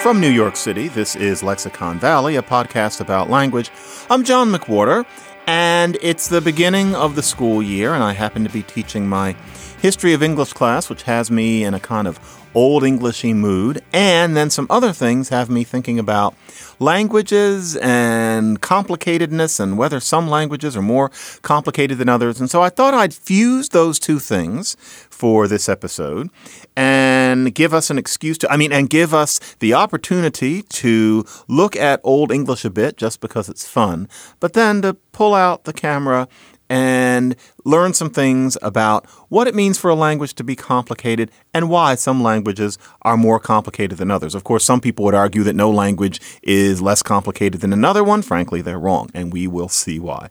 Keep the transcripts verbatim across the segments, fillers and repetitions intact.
From New York City, this is Lexicon Valley, a podcast about language. I'm John McWhorter, and it's the beginning of the school year, and I happen to be teaching my History of English class, which has me in a kind of old Englishy mood, and then some other things have me thinking about languages and complicatedness and whether some languages are more complicated than others. And so I thought I'd fuse those two things for this episode and give us an excuse to, I mean, and give us the opportunity to look at Old English a bit just because it's fun, but then to pull out the camera and learn some things about what it means for a language to be complicated and why some languages are more complicated than others. Of course, some people would argue that no language is less complicated than another one. Frankly, they're wrong, and we will see why.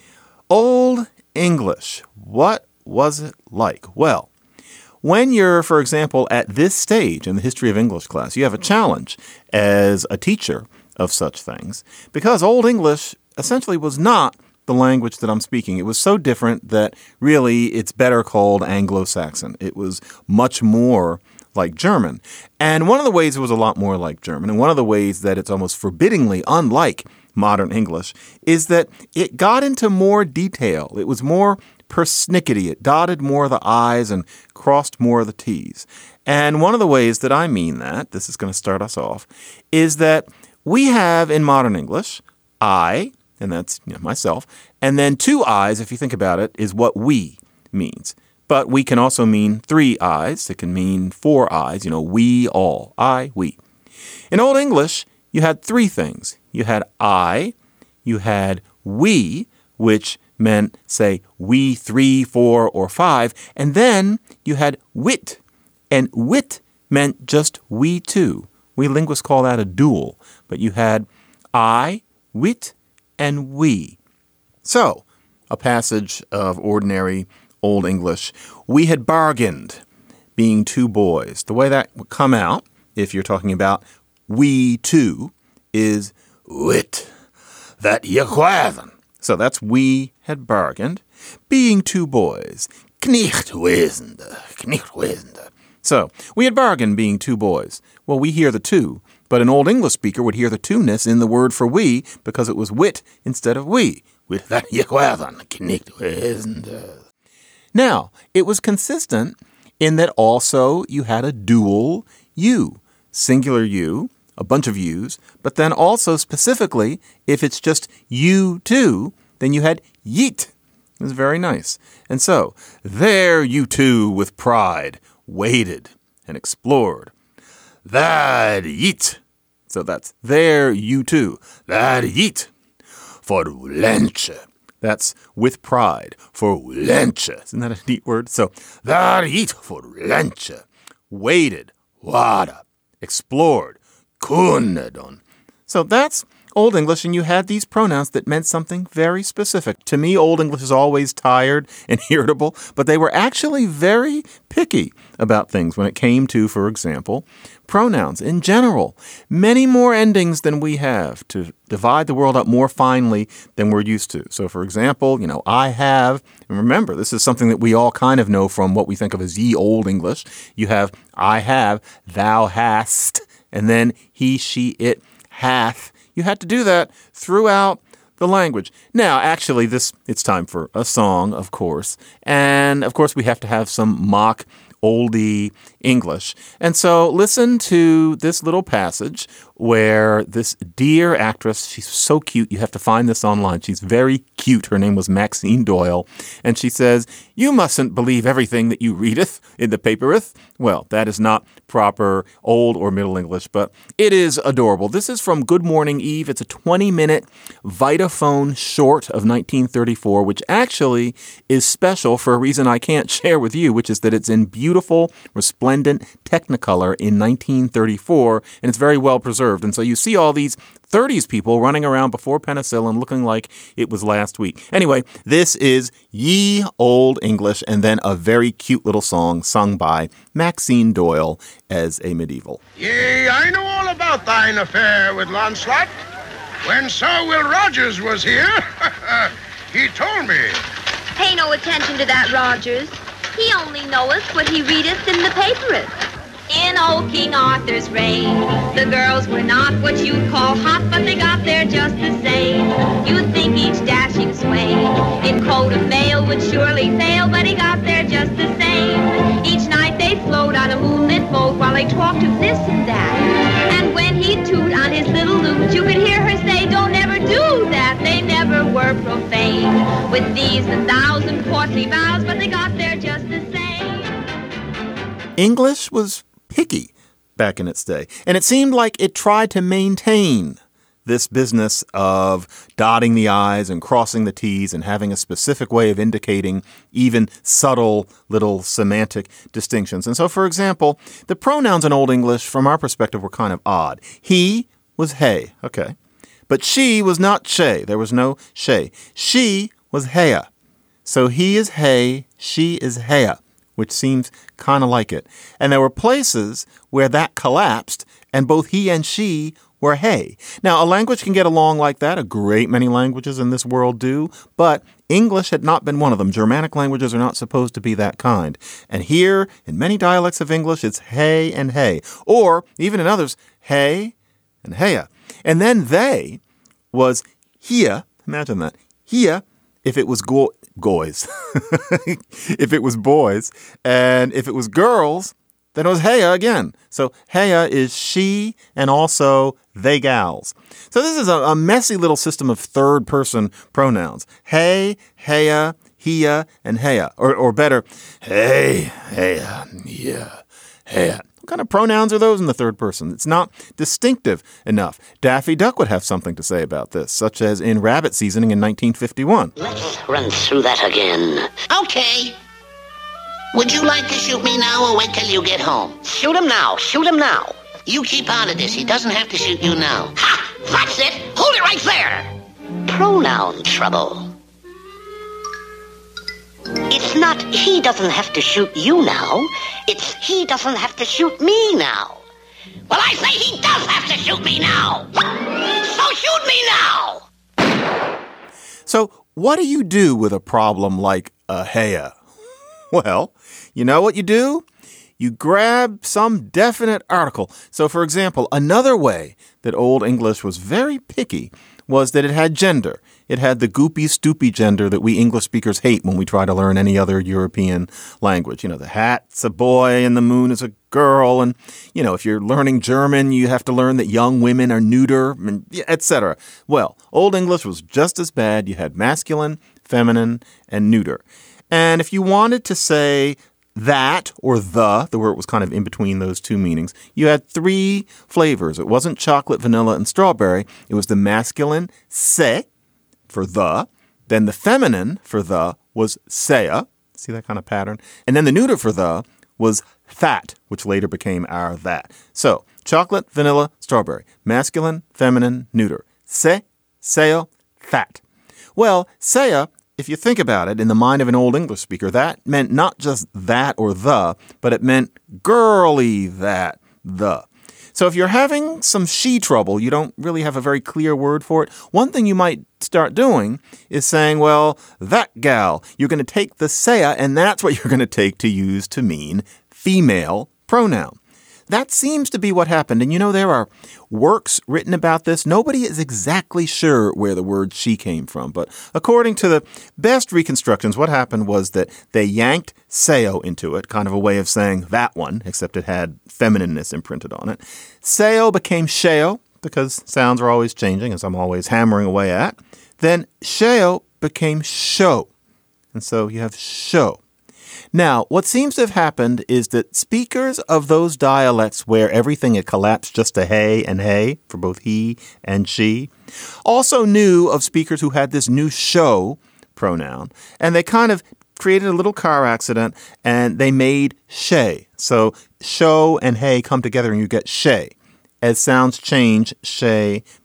Old English, what was it like? Well, when you're, for example, at this stage in the History of English class, you have a challenge as a teacher of such things because Old English essentially was not the language that I'm speaking. It was so different that really it's better called Anglo-Saxon. It was much more like German. And one of the ways it was a lot more like German, and one of the ways that it's almost forbiddingly unlike modern English, is that it got into more detail. It was more persnickety. It dotted more of the I's and crossed more of the T's. And one of the ways that I mean that, this is going to start us off, is that we have in modern English, I, and that's you know, myself. And then two I's, if you think about it, is what we means. But we can also mean three I's. It can mean four I's, you know, we all, I, we. In Old English, you had three things. You had I, you had we, which meant, say, we, three, four, or five. And then you had wit. And wit meant just we two. We linguists call that a dual. But you had I, wit, and we. So, a passage of ordinary Old English. We had bargained, being two boys. The way that would come out, if you're talking about we two, is wit, that ye quaven. So that's we had bargained, being two boys. Knicht wesende, knicht wesende. So, we had bargained being two boys. Well, we hear the two. But an Old English speaker would hear the two-ness in the word for we because it was wit instead of we. Now, it was consistent in that also you had a dual you, singular you, a bunch of yous, but then also specifically, if it's just you two, then you had yeet. It was very nice. And so, there you two with pride waded and explored. That yeet. So that's there you too. That yeet. For lenche. That's with pride. For lenche. Isn't that a neat word? So that yeet for lenche. Waded. Wada. Explored. Kunnedon. So that's Old English, and you had these pronouns that meant something very specific. To me, Old English is always tired and irritable, but they were actually very picky about things when it came to, for example, pronouns in general. Many more endings than we have to divide the world up more finely than we're used to. So, for example, you know, I have, and remember, this is something that we all kind of know from what we think of as ye Old English. You have I have, thou hast, and then he, she, it, hath. You had to do that throughout the language. Now, actually, this it's time for a song, of course. And, of course, we have to have some mock oldie English. And so listen to this little passage where this dear actress, she's so cute, you have to find this online. She's very cute. Her name was Maxine Doyle. And she says, "You mustn't believe everything that you readeth in the papereth." Well, that is not proper Old or Middle English, but it is adorable. This is from Good Morning Eve. It's a twenty-minute Vitaphone short of nineteen thirty-four, which actually is special for a reason I can't share with you, which is that it's in beautiful, resplendent Technicolor in nineteen thirty-four, and it's very well preserved. And so you see all these thirties people running around before penicillin looking like it was last week. Anyway, this is Ye Old English, and then a very cute little song sung by Maxine Doyle as a medieval. Yea, I know all about thine affair with Launcelot. When Sir Will Rogers was here, he told me. Pay no attention to that, Rogers. He only knoweth what he readeth in the papereth. in old King Arthur's reign. The girls were not what you'd call hot, but they got there just the same. You'd think each dashing swain in coat of mail would surely fail, but he got there just the same. Each night they'd float on a moonlit boat while they talked of this and that. And when he'd toot on his little lute, you could hear her say, don't ever do that. They never were profane with these and thous and courtly vows, but they got there just the same. English was picky back in its day, and it seemed like it tried to maintain this business of dotting the I's and crossing the T's and having a specific way of indicating even subtle little semantic distinctions. And so, for example, the pronouns in Old English, from our perspective, were kind of odd. He was hey, okay. But she was not she. There was no she. She was heya. So he is hey, she is heya, which seems kind of like it. And there were places where that collapsed and both he and she were hey. Now, a language can get along like that. A great many languages in this world do. But English had not been one of them. Germanic languages are not supposed to be that kind. And here, in many dialects of English, it's hey and hey. Or, even in others, hey and heya. And then they was here. Imagine that. Here, if it was go- goys. If it was boys. And if it was girls, then it was heya again. So heya is she and also they gals. So this is a, a messy little system of third person pronouns. Hey, heya, hia, and heya. Or, or better, hey, heya, yeah, heya. What kind of pronouns are those in the third person? It's not distinctive enough. Daffy Duck would have something to say about this, such as in Rabbit Seasoning in nineteen fifty-one. Let's run through that again. Okay. Would you like to shoot me now or wait till you get home? Shoot him now. Shoot him now. You keep out of this. He doesn't have to shoot you now. Ha! That's it. Hold it right there. Pronoun trouble. It's not he doesn't have to shoot you now. It's he doesn't have to shoot me now. Well, I say he does have to shoot me now. So shoot me now. So what do you do with a problem like a heya? Well, you know what you do? You grab some definite article. So, for example, another way that Old English was very picky was that it had gender. It had the goopy, stoopy gender that we English speakers hate when we try to learn any other European language. You know, the hat's a boy and the moon is a girl. And, you know, if you're learning German, you have to learn that young women are neuter, et cetera. Well, Old English was just as bad. You had masculine, feminine, and neuter. And if you wanted to say that or the, the word was kind of in between those two meanings, you had three flavors. It wasn't chocolate, vanilla, and strawberry. It was the masculine se for the. Then the feminine for the was seya. See that kind of pattern? And then the neuter for the was that, which later became our that. So chocolate, vanilla, strawberry. Masculine, feminine, neuter. Se, seya, that. Well, seya, if you think about it, in the mind of an Old English speaker, that meant not just that or the, but it meant girly that, the. So if you're having some she trouble, you don't really have a very clear word for it. One thing you might start doing is saying, well, that gal, you're going to take the seya, and that's what you're going to take to use to mean female pronoun. That seems to be what happened. And you know, there are works written about this. Nobody is exactly sure where the word she came from. But according to the best reconstructions, what happened was that they yanked seo into it, kind of a way of saying that one, except it had feminineness imprinted on it. Seo became sheo, because sounds are always changing, as I'm always hammering away at. Then sheo became show. And so you have show. Now, what seems to have happened is that speakers of those dialects where everything had collapsed just to hey and hey for both he and she also knew of speakers who had this new show pronoun, and they kind of created a little car accident and they made she. So show and hey come together and you get she. As sounds change, she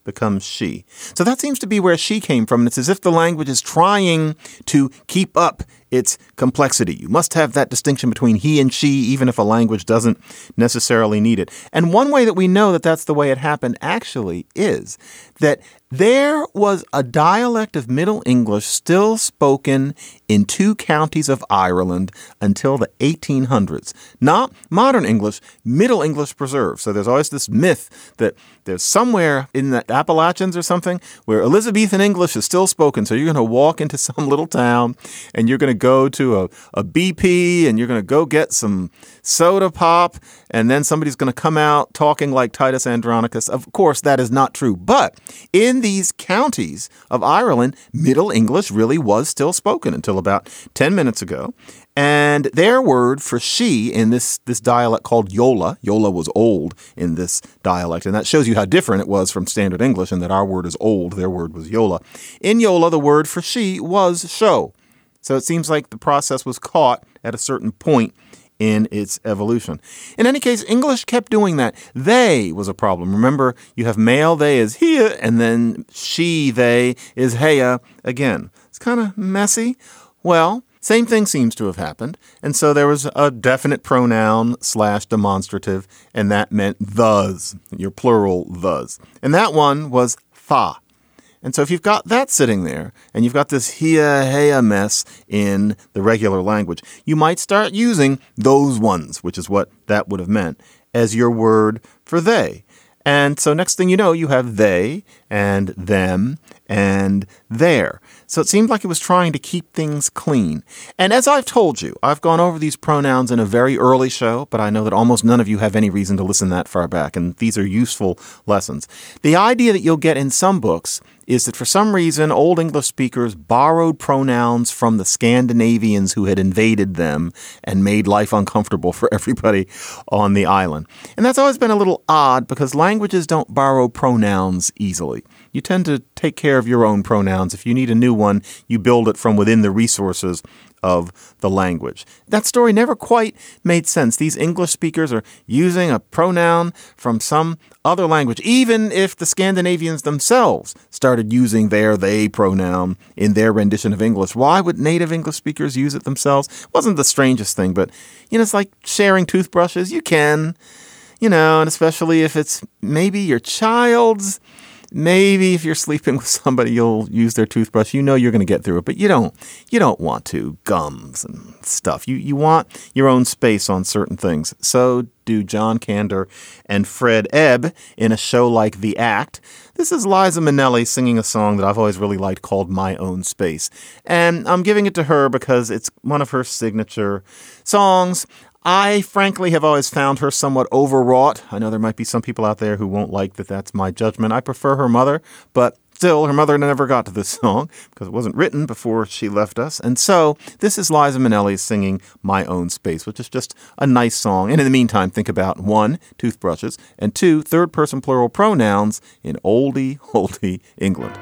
becomes she. So that seems to be where she came from. And it's as if the language is trying to keep up its complexity. You must have that distinction between he and she, even if a language doesn't necessarily need it. And one way that we know that that's the way it happened actually is that there was a dialect of Middle English still spoken in two counties of Ireland until the eighteen hundreds. Not modern English, Middle English preserved. So there's always this myth that there's somewhere in the Appalachians or something where Elizabethan English is still spoken. So you're going to walk into some little town and you're going to go to a, a B P and you're going to go get some soda pop and then somebody's going to come out talking like Titus Andronicus. Of course, that is not true. But in these counties of Ireland, Middle English really was still spoken until about ten minutes ago. And their word for she in this, this dialect called Yola, Yola was old in this dialect. And that shows you how different it was from standard English and that our word is old. Their word was Yola. In Yola, the word for she was show. So it seems like the process was caught at a certain point in its evolution. In any case, English kept doing that. They was a problem. Remember, you have male, they is here, and then she, they is heya again. It's kind of messy. Well, same thing seems to have happened. And so there was a definite pronoun slash demonstrative, and that meant thus, your plural thus. And that one was fa. And so if you've got that sitting there and you've got this hia heya mess in the regular language, you might start using those ones, which is what that would have meant, as your word for they. And so next thing you know, you have they and them and their. So it seemed like it was trying to keep things clean. And as I've told you, I've gone over these pronouns in a very early show, but I know that almost none of you have any reason to listen that far back. And these are useful lessons. The idea that you'll get in some books is that for some reason, Old English speakers borrowed pronouns from the Scandinavians who had invaded them and made life uncomfortable for everybody on the island. And that's always been a little odd because languages don't borrow pronouns easily. You tend to take care of your own pronouns. If you need a new one, you build it from within the resources of the language. That story never quite made sense. These English speakers are using a pronoun from some other language, even if the Scandinavians themselves started using their they pronoun in their rendition of English. Why would native English speakers use it themselves? It wasn't the strangest thing, but you know, it's like sharing toothbrushes. You can, you know, and especially if it's maybe your child's. Maybe if you're sleeping with somebody, you'll use their toothbrush. You know you're going to get through it, but you don't. You don't want to gums and stuff. You you want your own space on certain things. So do John Kander and Fred Ebb in a show like The Act. This is Liza Minnelli singing a song that I've always really liked called My Own Space, and I'm giving it to her because it's one of her signature songs. I, frankly, have always found her somewhat overwrought. I know there might be some people out there who won't like that that's my judgment. I prefer her mother, but still, her mother never got to this song because it wasn't written before she left us. And so this is Liza Minnelli singing My Own Space, which is just a nice song. And in the meantime, think about one, toothbrushes, and two, third-person plural pronouns in oldie, oldie England.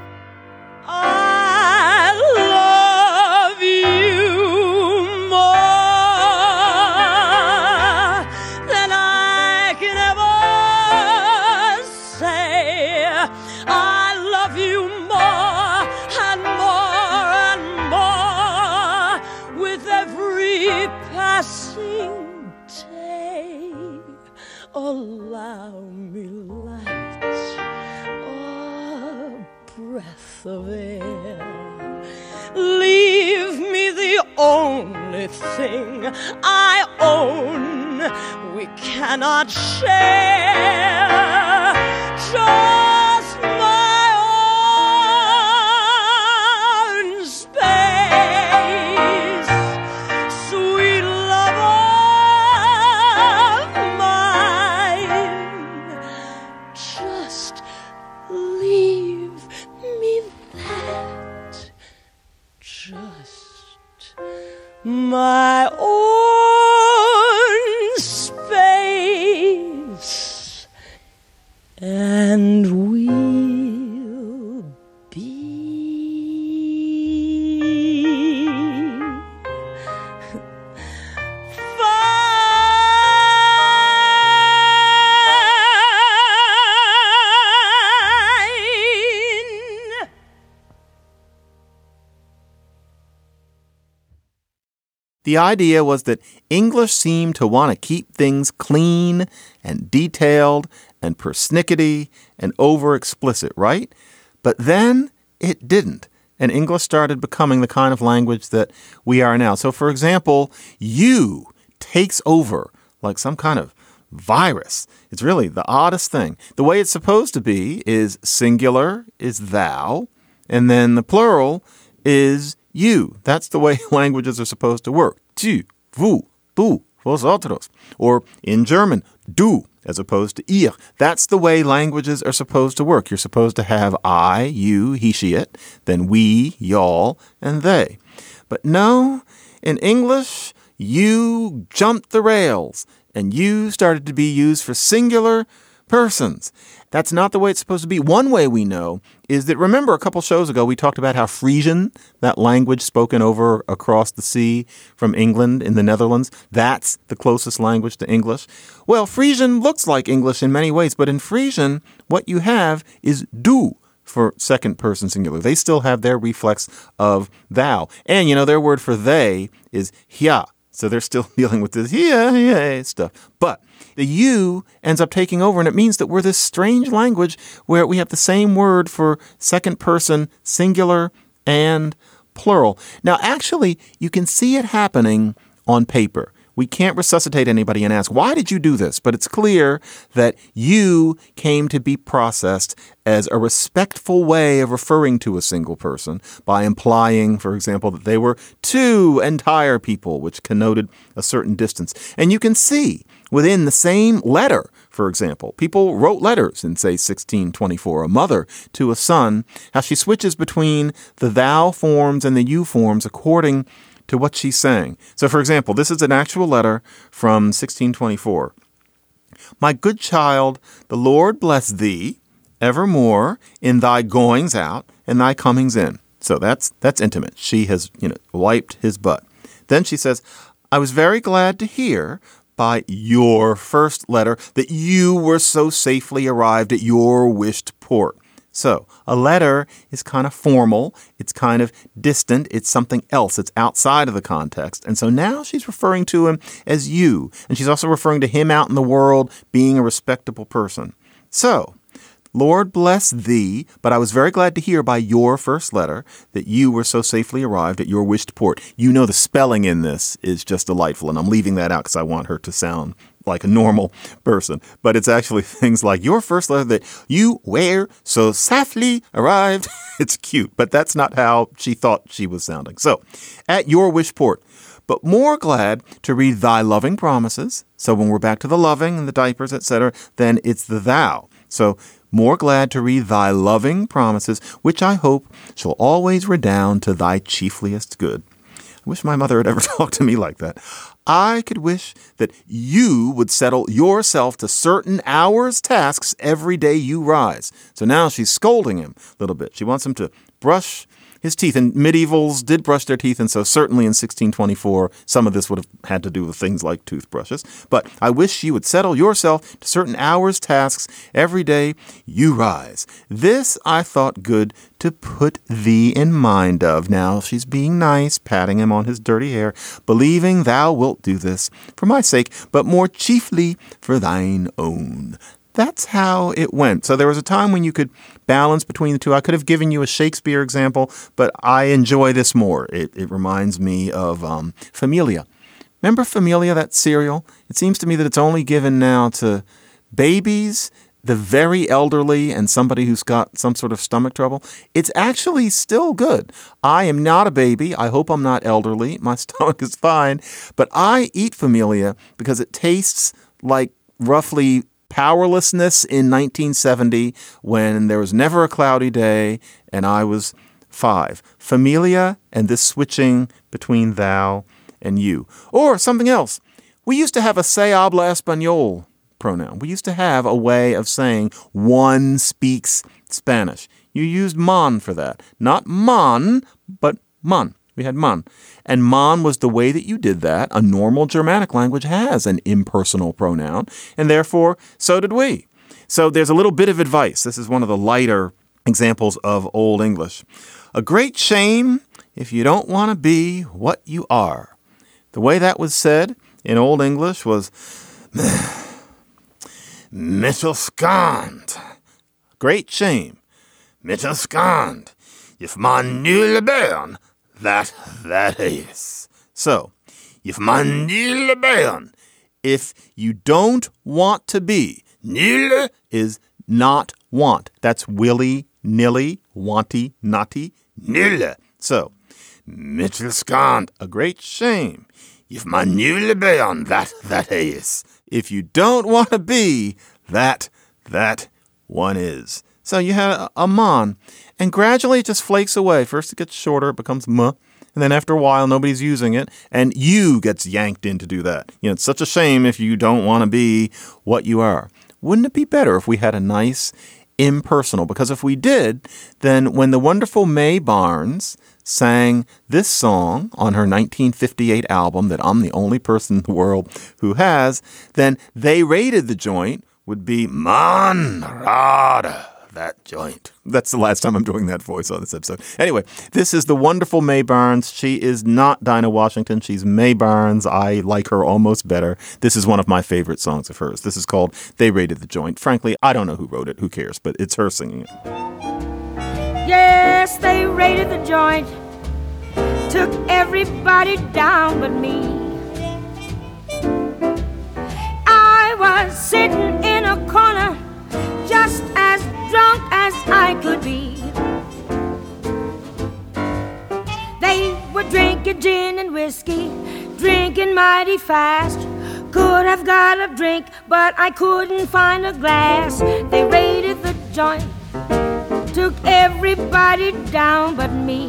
I love you. Allow me light, a breath of air. Leave me the only thing I own we cannot share. Just my own space, sweet love of mine. Just leave me that, just my own space, and The idea was that English seemed to want to keep things clean and detailed and persnickety and over explicit, right? But then it didn't. And English started becoming the kind of language that we are now. So, for example, you takes over like some kind of virus. It's really the oddest thing. The way it's supposed to be is singular is thou, and then the plural is you. That's the way languages are supposed to work. Tu, vous, tu, vosotros. Or in German, du, as opposed to ihr. That's the way languages are supposed to work. You're supposed to have I, you, he, she, it, then we, y'all, and they. But no, in English, you jumped the rails, and you started to be used for singular persons. That's not the way it's supposed to be. One way we know is that, remember a couple shows ago, we talked about how Frisian, that language spoken over across the sea from England in the Netherlands, that's the closest language to English. Well, Frisian looks like English in many ways, but in Frisian, what you have is du for second person singular. They still have their reflex of thou. And, you know, their word for they is hja. So they're still dealing with this yeah, yeah stuff. But the you ends up taking over, and it means that we're this strange language where we have the same word for second person, singular, and plural. Now, actually, you can see it happening on paper. We can't resuscitate anybody and ask, why did you do this? But it's clear that you came to be processed as a respectful way of referring to a single person by implying, for example, that they were two entire people, which connoted a certain distance. And you can see within the same letter, for example, people wrote letters in, say, sixteen twenty-four, a mother to a son, how she switches between the thou forms and the you forms according to what she's saying. So, for example, this is an actual letter from sixteen twenty-four. My good child, the Lord bless thee evermore in thy goings out and thy comings in. So that's that's intimate. She has, you know, wiped his butt. Then she says, I was very glad to hear by your first letter that you were so safely arrived at your wished port. So a letter is kind of formal. It's kind of distant. It's something else. It's outside of the context. And so now she's referring to him as you. And she's also referring to him out in the world being a respectable person. So, Lord bless thee, but I was very glad to hear by your first letter that you were so safely arrived at your wished port. You know the spelling in this is just delightful, and I'm leaving that out because I want her to sound like a normal person. But it's actually things like your first letter that you were so safely arrived. It's cute, but that's not how she thought she was sounding. So, at your wish port, but more glad to read thy loving promises. So when we're back to the loving and the diapers, et cetera, then it's the thou. So more glad to read thy loving promises, which I hope shall always redound to thy chiefliest good. I wish my mother had ever talked to me like that. I could wish that you would settle yourself to certain hours' tasks every day you rise. So now she's scolding him a little bit. She wants him to brush his teeth. And medievals did brush their teeth. And so certainly in sixteen twenty-four, some of this would have had to do with things like toothbrushes. But I wish you would settle yourself to certain hours' tasks every day you rise. This I thought good to put thee in mind of. Now she's being nice, patting him on his dirty hair, believing thou wilt do this for my sake, but more chiefly for thine own. That's how it went. So there was a time when you could balance between the two. I could have given you a Shakespeare example, but I enjoy this more. It, it reminds me of um, Familia. Remember Familia, that cereal? It seems to me that it's only given now to babies, the very elderly, and somebody who's got some sort of stomach trouble. It's actually still good. I am not a baby. I hope I'm not elderly. My stomach is fine. But I eat Familia because it tastes like roughly powerlessness in nineteen seventy when there was never a cloudy day and I was five. Familia and this switching between thou and you. Or something else. We used to have a se habla español pronoun. We used to have a way of saying one speaks Spanish. You used man for that. Not man, but man. We had man. And man was the way that you did that. A normal Germanic language has an impersonal pronoun, and therefore, so did we. So there's a little bit of advice. This is one of the lighter examples of Old English. A great shame if you don't want to be what you are. The way that was said in Old English was Mittelskand. Great shame. Mittelskand. If man nu barn, that that is. So, if man nu barn, if you don't want to be, nil is not want. That's willy nilly, wanty, naughty, nil. So, Mittelskand, a great shame. If man nu barn, that that is. If you don't want to be, that that one is. So you had a, a man, and gradually it just flakes away. First it gets shorter, it becomes muh, and then after a while nobody's using it, and you gets yanked in to do that. You know, it's such a shame if you don't want to be what you are. Wouldn't it be better if we had a nice impersonal? Because if we did, then when the wonderful Mae Barnes sang this song on her nineteen fifty-eight album that I'm the only person in the world who has, then They Raided the Joint would be Man Rada. That joint. That's the last time I'm doing that voice on this episode. Anyway, this is the wonderful Mae Barnes. She is not Dinah Washington. She's Mae Barnes. I like her almost better. This is one of my favorite songs of hers. This is called They Raided the Joint. Frankly, I don't know who wrote it. Who cares? But it's her singing it. Yes, they raided the joint, took everybody down but me. I was sitting in a corner, just as drunk as I could be. They were drinking gin and whiskey, drinking mighty fast. Could have got a drink, but I couldn't find a glass. They raided the joint, took everybody down but me.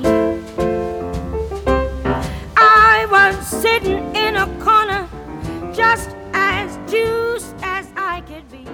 I was sitting in a corner, just as juiced as I could be.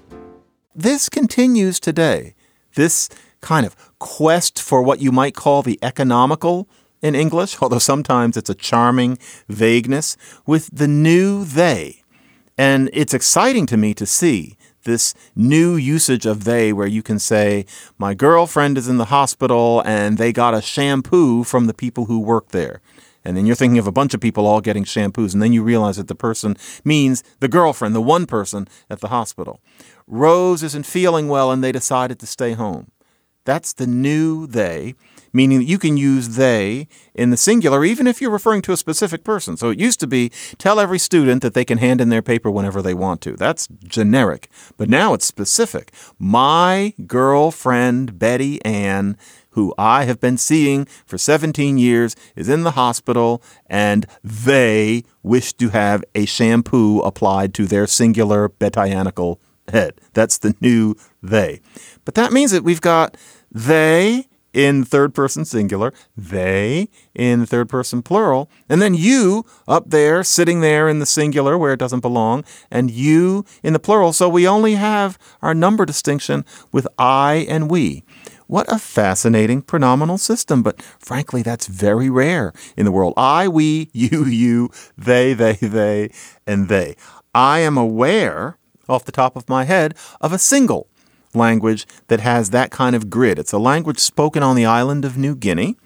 This continues today. This kind of quest for what you might call the economical in English, although sometimes it's a charming vagueness, with the new they. And it's exciting to me to see this new usage of they, where you can say, my girlfriend is in the hospital and they got a shampoo from the people who work there. And then you're thinking of a bunch of people all getting shampoos. And then you realize that the person means the girlfriend, the one person at the hospital. Rose isn't feeling well and they decided to stay home. That's the new they, meaning that you can use they in the singular, even if you're referring to a specific person. So it used to be, tell every student that they can hand in their paper whenever they want to. That's generic. But now it's specific. My girlfriend, Betty Ann, who I have been seeing for seventeen years, is in the hospital, and they wish to have a shampoo applied to their singular betianical head. That's the new they. But that means that we've got they in third person singular, they in third person plural, and then you up there sitting there in the singular where it doesn't belong, and you in the plural. So we only have our number distinction with I and we. What a fascinating pronominal system, but frankly, that's very rare in the world. I, we, you, you, they, they, they, and they. I am aware, off the top of my head, of a single language that has that kind of grid. It's a language spoken on the island of New Guinea,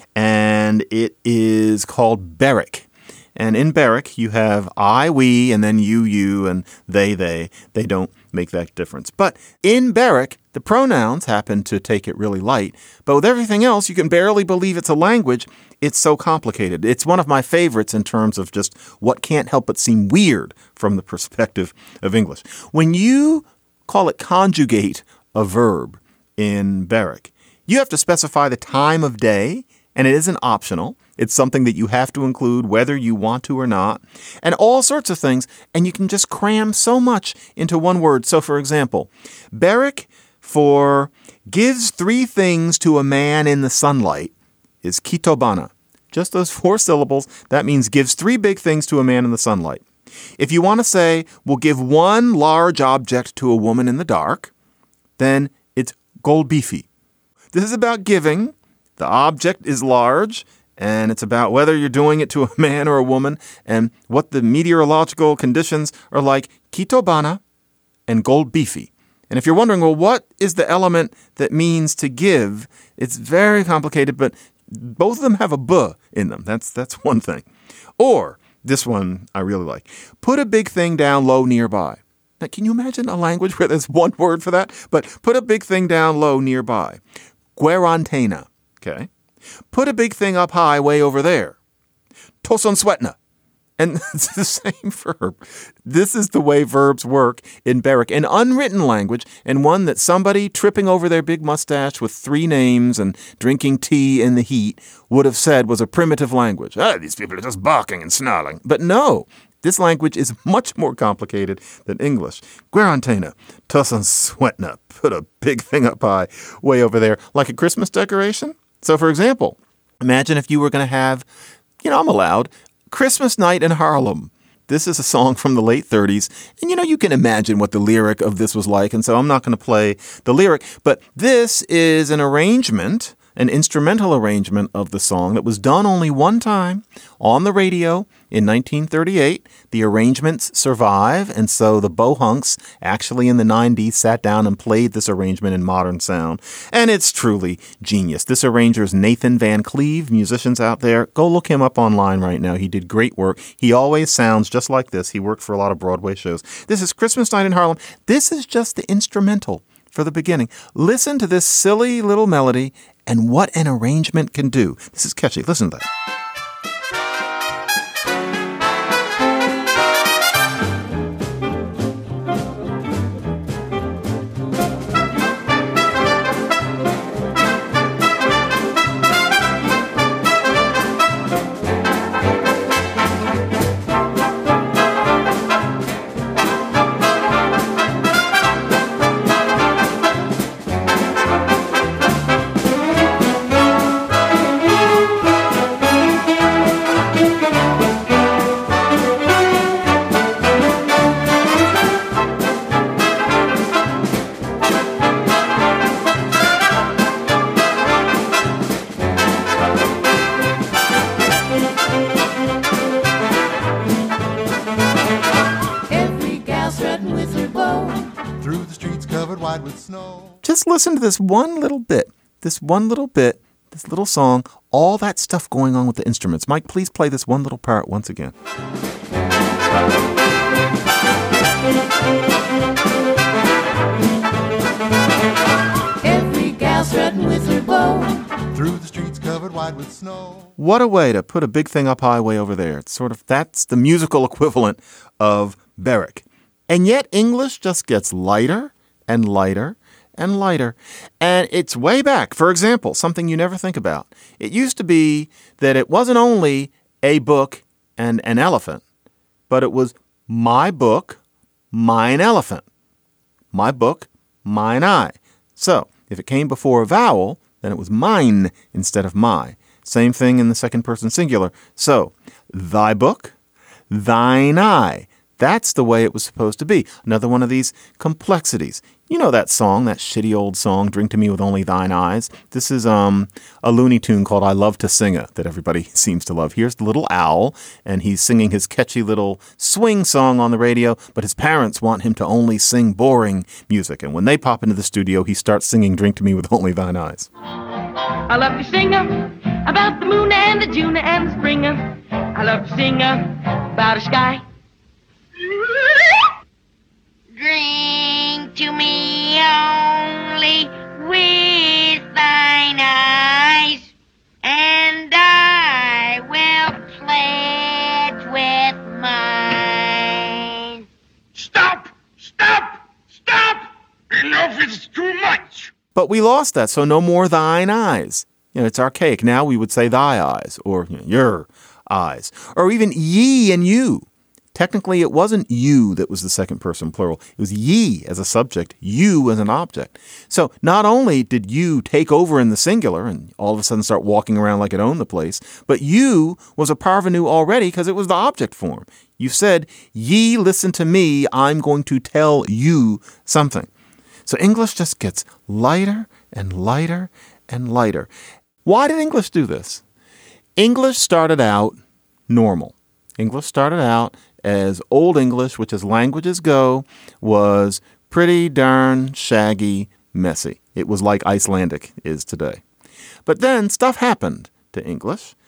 and it is called Berwick. And in Berwick, you have I, we, and then you, you, and they, they. They don't make that difference. But in Berwick, the pronouns happen to take it really light. But with everything else, you can barely believe it's a language. It's so complicated. It's one of my favorites in terms of just what can't help but seem weird from the perspective of English. When you call it conjugate a verb in Berwick, you have to specify the time of day, and it isn't optional. It's something that you have to include whether you want to or not, and all sorts of things. And you can just cram so much into one word. So, for example, Berwick for gives three things to a man in the sunlight is kitobana. Just those four syllables. That means gives three big things to a man in the sunlight. If you want to say, we'll give one large object to a woman in the dark, then it's golbifi. This is about giving. The object is large, and it's about whether you're doing it to a man or a woman and what the meteorological conditions are like. Kitobana and golbifi. And if you're wondering, well, what is the element that means to give? It's very complicated, but both of them have a b in them. That's that's one thing. Or This one I really like. Put a big thing down low nearby. Now, can you imagine a language where there's one word for that? But put a big thing down low nearby. Quarantena. Okay. Put a big thing up high way over there. Toson sweatna. And it's the same verb. This is the way verbs work in Berwick, an unwritten language, and one that somebody tripping over their big mustache with three names and drinking tea in the heat would have said was a primitive language. Ah, these people are just barking and snarling. But no, this language is much more complicated than English. Quarantena, tosan sweatna, put a big thing up high way over there, like a Christmas decoration. So, for example, imagine if you were going to have, you know, I'm allowed, Christmas Night in Harlem. This is a song from the late thirties. And, you know, you can imagine what the lyric of this was like. And so I'm not going to play the lyric. But this is an arrangement, an instrumental arrangement of the song that was done only one time on the radio in nineteen thirty-eight. The arrangements survive. And so the Bohunks actually in the nineties sat down and played this arrangement in modern sound. And it's truly genius. This arranger is Nathan Van Cleve. Musicians out there, go look him up online right now. He did great work. He always sounds just like this. He worked for a lot of Broadway shows. This is Christmas Night in Harlem. This is just the instrumental for the beginning. Listen to this silly little melody and what an arrangement can do. This is catchy. Listen to that. Just listen to this one little bit, this one little bit, this little song, all that stuff going on with the instruments. Mike, please play this one little part once again. Every gal strutting with her bow through the streets covered wide with snow. What a way to put a big thing up high way over there. It's sort of, that's the musical equivalent of Berwick. And yet English just gets lighter and lighter and lighter. And it's way back. For example, something you never think about. It used to be that it wasn't only a book and an elephant, but it was my book, mine elephant. My book, mine I. So if it came before a vowel, then it was mine instead of my. Same thing in the second person singular. So thy book, thine eye. That's the way it was supposed to be. Another one of these complexities. You know that song, that shitty old song, Drink to Me with Only Thine Eyes. This is um, a Looney Tune called I Love to Singa that everybody seems to love. Here's the little owl, and he's singing his catchy little swing song on the radio, but his parents want him to only sing boring music. And when they pop into the studio, he starts singing Drink to Me with Only Thine Eyes. I love to sing about the moon and the June and the spring. I love to sing about a sky. Drink to me only with thine eyes, and I will pledge with mine. Stop! Stop! Stop! Enough is too much. But we lost that, so no more thine eyes. You know, it's archaic. Now we would say thy eyes, or you know, your eyes, or even ye and you. Technically, it wasn't you that was the second person plural. It was ye as a subject, you as an object. So not only did you take over in the singular and all of a sudden start walking around like it owned the place, but you was a parvenu already because it was the object form. You said, ye listen to me, I'm going to tell you something. So English just gets lighter and lighter and lighter. Why did English do this? English started out normal. English started out as Old English, which as languages go, was pretty darn shaggy, messy. It was like Icelandic is today. But then stuff happened to English.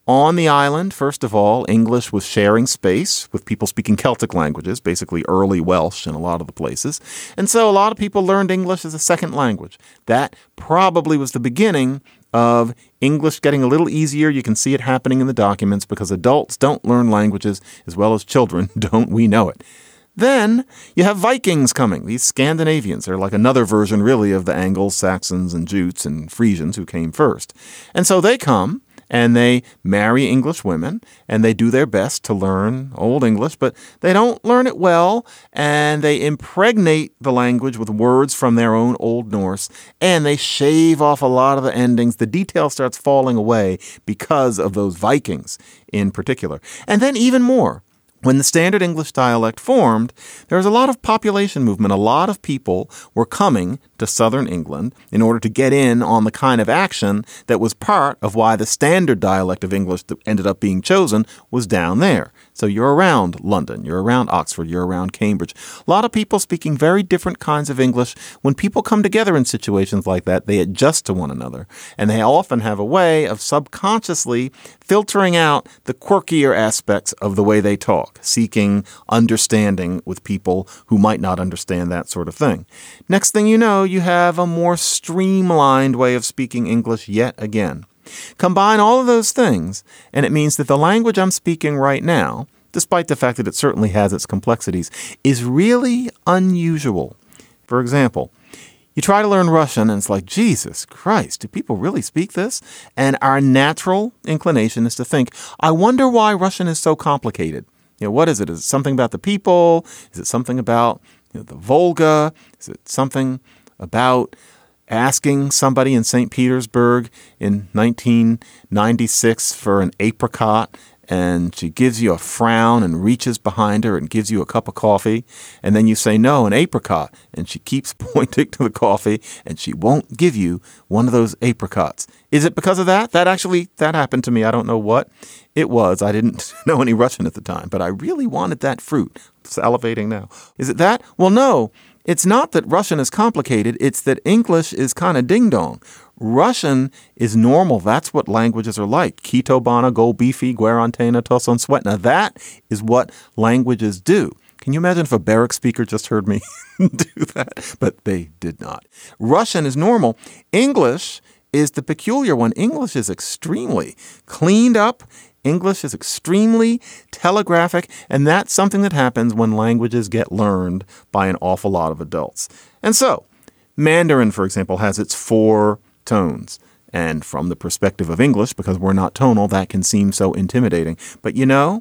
On the island, first of all, English was sharing space with people speaking Celtic languages, basically early Welsh in a lot of the places. And so a lot of people learned English as a second language. That probably was the beginning of English getting a little easier. You can see it happening in the documents because adults don't learn languages as well as children, don't we know it? Then you have Vikings coming, these Scandinavians. They're like another version, really, of the Angles, Saxons, and Jutes and Frisians who came first. And so they come and they marry English women and they do their best to learn Old English, but they don't learn it well, and they impregnate the language with words from their own Old Norse, and they shave off a lot of the endings. The detail starts falling away because of those Vikings in particular. And then even more. When the standard English dialect formed, there was a lot of population movement. A lot of people were coming to southern England in order to get in on the kind of action that was part of why the standard dialect of English that ended up being chosen was down there. So you're around London, you're around Oxford, you're around Cambridge. A lot of people speaking very different kinds of English. When people come together in situations like that, they adjust to one another. And they often have a way of subconsciously filtering out the quirkier aspects of the way they talk, seeking understanding with people who might not understand that sort of thing. Next thing you know, you have a more streamlined way of speaking English yet again. Combine all of those things, and it means that the language I'm speaking right now, despite the fact that it certainly has its complexities, is really unusual. For example, you try to learn Russian, and it's like, Jesus Christ, do people really speak this? And our natural inclination is to think, I wonder why Russian is so complicated. You know, what is it? Is it something about the people? Is it something about you know, the Volga? Is it something about asking somebody in Saint Petersburg in nineteen ninety-six for an apricot, and she gives you a frown and reaches behind her and gives you a cup of coffee, and then you say, no, an apricot, and she keeps pointing to the coffee, and she won't give you one of those apricots. Is it because of that? That actually, that happened to me. I don't know what it was. I didn't know any Russian at the time, but I really wanted that fruit. I'm salivating now. Is it that? Well, no. It's not that Russian is complicated. It's that English is kind of ding-dong. Russian is normal. That's what languages are like. Kito bana, go beefy, guarantena, toson sweatna. That is what languages do. Can you imagine if a barrack speaker just heard me do that? But they did not. Russian is normal. English is the peculiar one. English is extremely cleaned up. English is extremely telegraphic, and that's something that happens when languages get learned by an awful lot of adults. And so, Mandarin, for example, has its four tones. And from the perspective of English, because we're not tonal, that can seem so intimidating. But you know,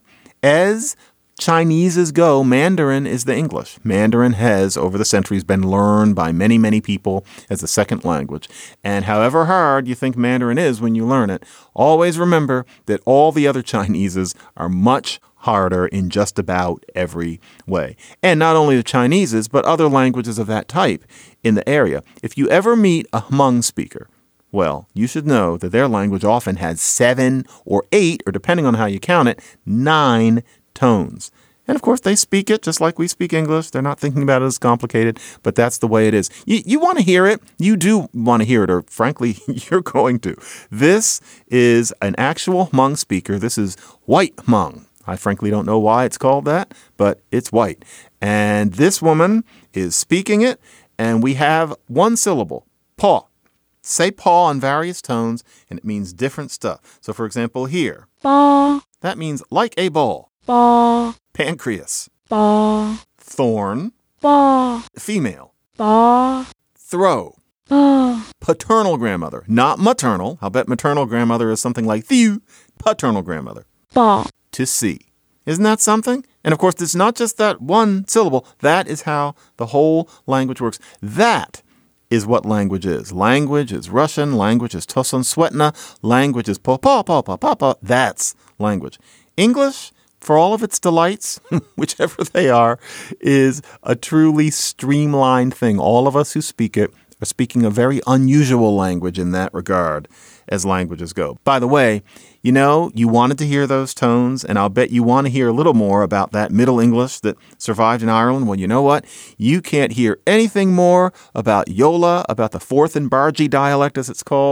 as Chineses go, Mandarin is the English. Mandarin has, over the centuries, been learned by many, many people as a second language. And however hard you think Mandarin is when you learn it, always remember that all the other Chineses are much harder in just about every way. And not only the Chineses, but other languages of that type in the area. If you ever meet a Hmong speaker, well, you should know that their language often has seven or eight, or depending on how you count it, nine tones. And of course, they speak it just like we speak English. They're not thinking about it as complicated, but that's the way it is. You, you want to hear it. You do want to hear it, or frankly, you're going to. This is an actual Hmong speaker. This is white Hmong. I frankly don't know why it's called that, but it's white. And this woman is speaking it, and we have one syllable, paw. Say paw on various tones, and it means different stuff. So, for example, here, Ba. That means like a ball. Ba. Pancreas. Ba. Thorn. Ba. Female. Ba. Throw. Ba. Paternal grandmother. Not maternal. I'll bet maternal grandmother is something like thew. Paternal grandmother. Ba. To see. Isn't that something? And of course, it's not just that one syllable. That is how the whole language works. That is what language is. Language is Russian. Language is Toson Sweatna. Language is pa pa pa pa pa pa. That's language. English, for all of its delights, whichever they are, is a truly streamlined thing. All of us who speak it are speaking a very unusual language in that regard as languages go. By the way, you know, you wanted to hear those tones, and I'll bet you want to hear a little more about that Middle English that survived in Ireland. Well, you know what? You can't hear anything more about Yola, about the Fourth and Bargy dialect, as it's called,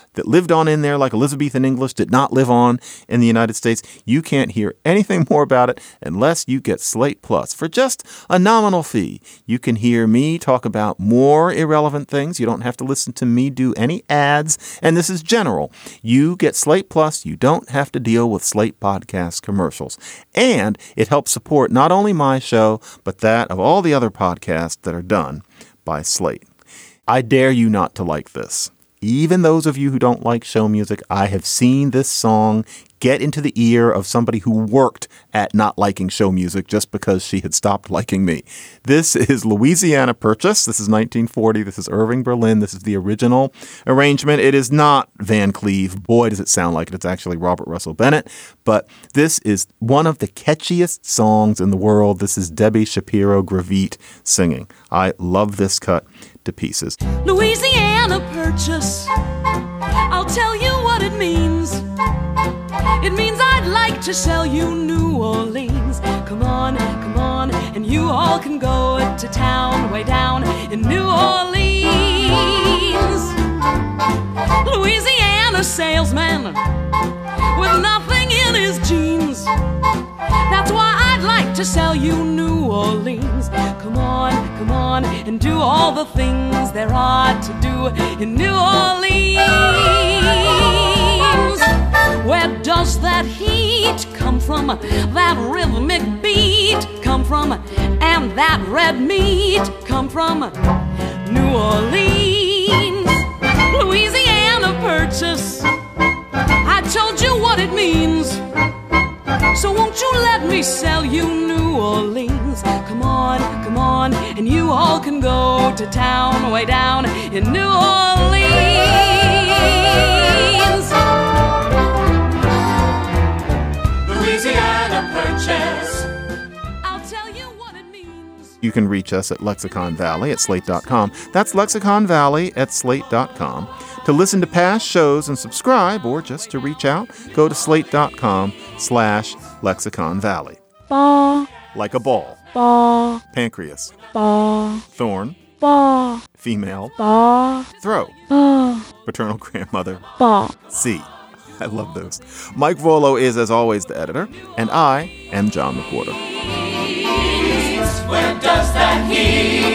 that lived on in there like Elizabethan English did not live on in the United States. You can't hear anything more about it unless you get Slate Plus. For just a nominal fee, you can hear me talk about more irrelevant things. You don't have to listen to me do any ads. And this is general. You get Slate Plus. You don't have to deal with Slate Podcast commercials. And it helps support not only my show, but that of all the other podcasts that are done by Slate. I dare you not to like this. Even those of you who don't like show music, I have seen this song get into the ear of somebody who worked at not liking show music just because she had stopped liking me. This is Louisiana Purchase. This is nineteen forty. This is Irving Berlin. This is the original arrangement. It is not Van Cleve. Boy, does it sound like it. It's actually Robert Russell Bennett. But this is one of the catchiest songs in the world. This is Debbie Shapiro Gravite singing. I love this cut to pieces. Louisiana Purchase, I'll tell you what it means. It means I'd like to sell you New Orleans. Come on, come on, and you all can go to town, way down in New Orleans. Louisiana salesman with nothing in his jeans. That's why I'd like to sell you New Orleans. Come on, come on, and do all the things there are to do in New Orleans. Where does that heat come from? That rhythmic beat come from? And that red meat come from? New Orleans, Louisiana Purchase. I told you what it means. So won't you let me sell you New Orleans? Come on, come on, and you all can go to town, way down in New Orleans. Louisiana Purchase, I'll tell you what it means. You can reach us at Lexicon Valley at slate dot com. That's Lexicon Valley at slate dot com. To listen to past shows and subscribe, or just to reach out, go to slate dot com slash Lexicon Valley. Ba, Like a ball. ba, Pancreas. ba, Thorn. ba, Female. ba, Throw. ba, Paternal grandmother. ba. C. I love those. Mike Volo is, as always, the editor, and I am John McWhorter. Where does that heat